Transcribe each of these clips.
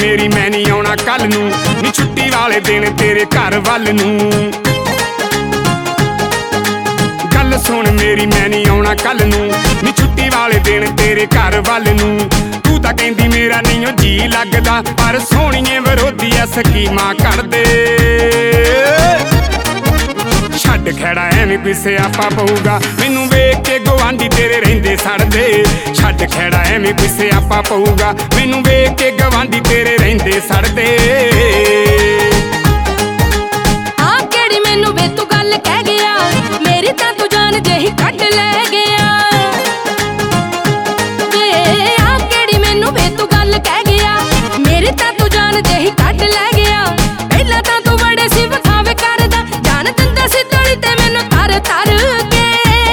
मेरी मैं नहीं आउणा कल नूं नी छुट्टी वाले दिन तेरे घर वल नूं। गल सुन मेरी मैं नहीं आउणा कल नूं नी छुट्टी वाले दिन तेरे घर वल नूं। तू तां कहंदी मेरा नहीं जी लगदा पर सोहणीए विरोधी आ स्कीमां करदे। छड्ड खैड़ा एवें कोई स्यापा पऊगा मैनू वेख के गवांढी तेरे रहिंदे सड़दे। छड्ड खैड़ा एवें कोई स्यापा पऊगा मैनू वेख के गवांढी तेरे रहिंदे सड़दे। आ केड़ी मैनू वे तू गल कह गया मेरी तां तू जान जेही कढ ले गया। वे आ केड़ी मैनू वे तू गल कह गया मेरी तां तू जान जेही कढ ले गया। पहला तां तू बड़े सी विखावे करदा जान दिंदा सी तोली ते मैनू तर तर के।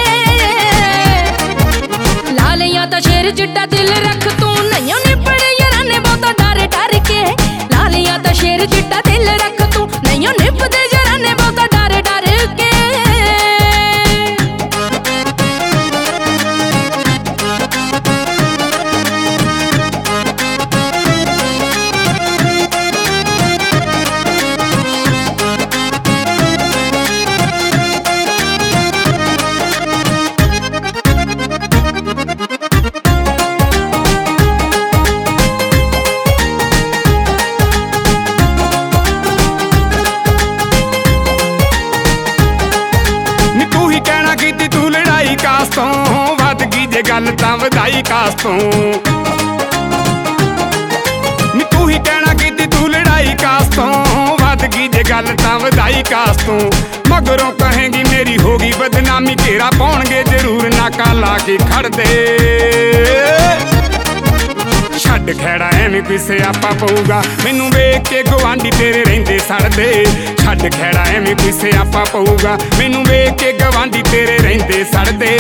लालियां तां शेर जिड्डा दिल रख तू नहीं निपड़े यारां ने बहुता डर डर के। लालियां तां शेर जिड्डा दिल रख तू नहीं निपदे यारां ने बहुता डर डर के। गल तां वधाई कास तों नी तू ही कहना कीती तू लड़ाई कास तों वध गई जे गल तां वधाई कास तों। मगरों कहेंगी मेरी होगी बदनामी घेरा पाउणगे जरूर नाका ला के खड़ दे। छड्ड खैड़ा एवें कोई स्यापा पऊगा मैनू वेख के गवांढी तेरे रहिंदे सड़दे। छड्ड खैड़ा एवें कोई स्यापा पऊगा मैनू वेख के गवांढी तेरे रहिंदे सड़दे।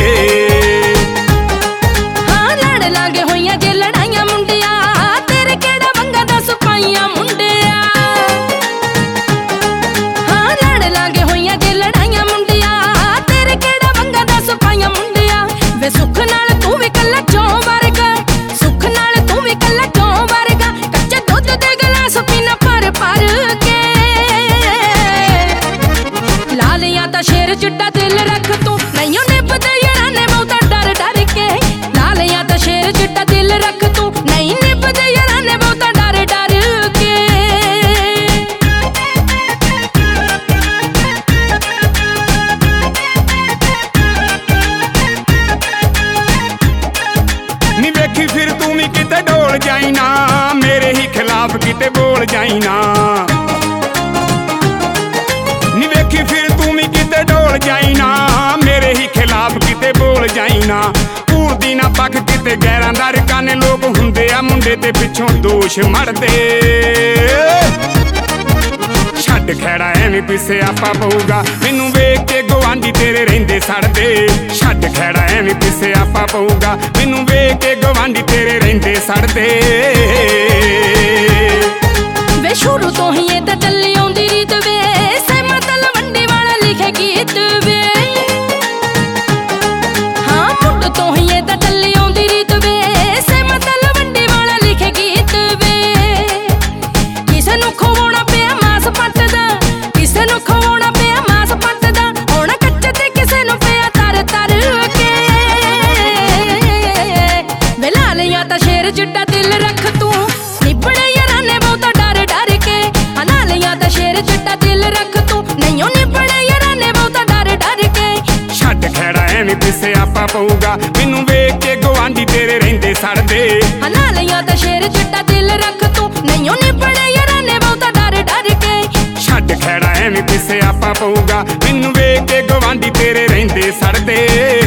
लागे होइयां जे लड़ाइयां मुंडिया तेरे केड़ा वंगा दा सुपाइयां मुंडिया। हाँ लड़ लागे होइयां जे लड़ाइयां मुंडिया तेरे केड़ा वंगा दा सुपाइयां मुंडिया। वे सुख नाल तू भी कल्ला चों वर्गा सुख नाल तू भी कल्ला चों वर्गा कच्चे दुध दे गिलास पीना भर भर के। लालियां तां शेर जिड्डा दिल रख तू नहीं निभदे यारां ने बहुता डर डर के। लालियां तां शेर जिड्डा दिल रख तू नहीं निभदे यारां ने बहुता डर डर के। नी वेखी फिर तू भी किते डोल जाई ना मेरे ही खिलाफ किते बोल जाई ना। नी वेखी फिर तू भी किते डोल जाई ना मेरे ही खिलाफ किते बोल जाई ना। पूरदी ना पख किते गैरां दा रकाने लोग हुंदे आ मुंडे ते पिछों दोष मरदे। छड्ड खैड़ा एवें कोई स्यापा पऊगा मैनू वेख के गवांढी तेरे रहिंदे सड़दे। छड्ड खैड़ा एवें कोई स्यापा पऊगा मैनू वेख के गवांढी तेरे रहिंदे सड़दे। वे शुरू तो ही ये तां चली आउंदी रीत वे सहमत लवंडी वाला लिखे गीत वे। हाँ मुंड तो ही ये तां चली आउंदी रीत वे सहमत लवंडी वाला लिखे गीत वे। किसे नूं खवाउणा पिया मास पट्टदा किसे नूं खवाउणा पिया मास पट्टदा हुण कच्चे ते किसे नूं पिया तर तर के। वे लालियां तां शेर जिड्डा दिल रख तू निबड़े यारां ने बहुता डर डर के। लालियां तां शेर जिड्डा दिल रख तू नहीं निबड़े यारां ने बहुता डर डर के। छड्ड खैड़ा एवें कोई स्यापा पऊगा मैनू वेख के गवांढी तेरे रहिंदे सड़दे। लालियां तां शेर जिड्डा दिल रख तू नहीं निबड़े यारां ने बहुता डर डर के। छड्ड खैड़ा एवें कोई स्यापा पऊगा मैनू वेख के गवांढी तेरे रहिंदे सड़दे।